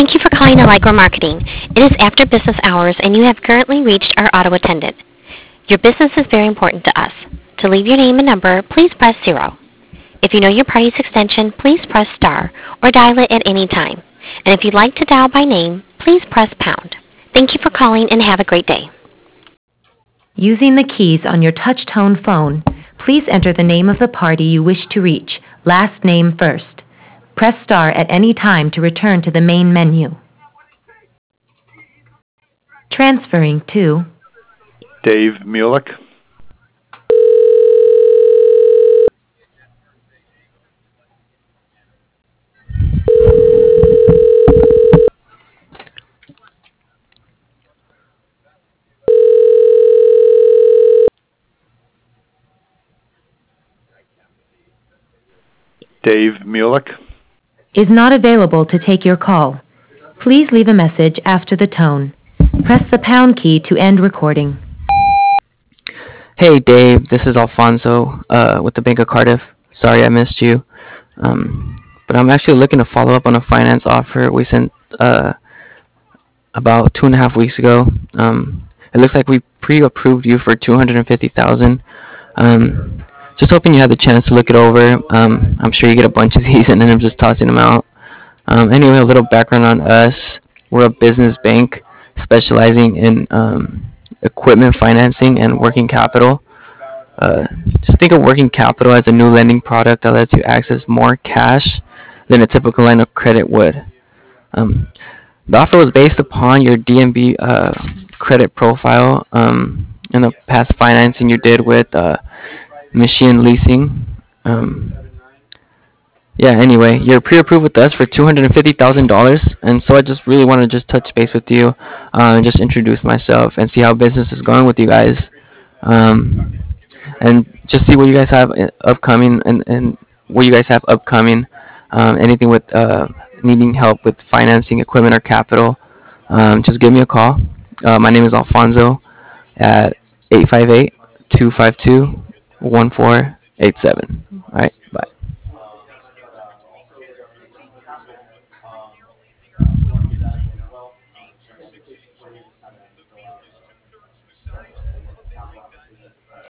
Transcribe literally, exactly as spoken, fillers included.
Thank you for calling Allegro Marketing. It is after business hours and you have currently reached our auto attendant. Your business is very important to us. To leave your name and number, please press zero. If you know your party's extension, please press star or dial it at any time. And if you'd like to dial by name, please press pound. Thank you for calling and have a great day. Using the keys on your touch-tone phone, please enter the name of the party you wish to reach, last name first. Press star at any time to return to the main menu. Transferring to Dave Mulick. Dave Mulick is not available to take your call. Please leave a message after the tone. Press the pound key to end recording. Hey Dave, this is Alfonso uh, with the Bank of Cardiff. Sorry I missed you. Um, but I'm actually looking to follow up on a finance offer we sent uh, about two and a half weeks ago. Um, it looks like we pre-approved you for two hundred fifty thousand dollars. Um, just hoping you had the chance to look it over. Um, I'm sure you get a bunch of these and then I'm just tossing them out. Um, anyway, a little background on us. We're a business bank specializing in um, equipment financing and working capital. Uh, just think of working capital as a new lending product that lets you access more cash than a typical line of credit would. Um, the offer was based upon your D M B uh, credit profile um, and the past financing you did with uh, Machine Leasing. Um, yeah, anyway, you're pre-approved with us for two hundred fifty thousand dollars, and so I just really want to just touch base with you uh, and just introduce myself and see how business is going with you guys. Um, and just see what you guys have uh, upcoming and, and what you guys have upcoming. Um, anything with uh, needing help with financing, equipment, or capital, um, just give me a call. Uh, my name is Alfonso at eight five eight, two five two, one four eight seven. All right, bye.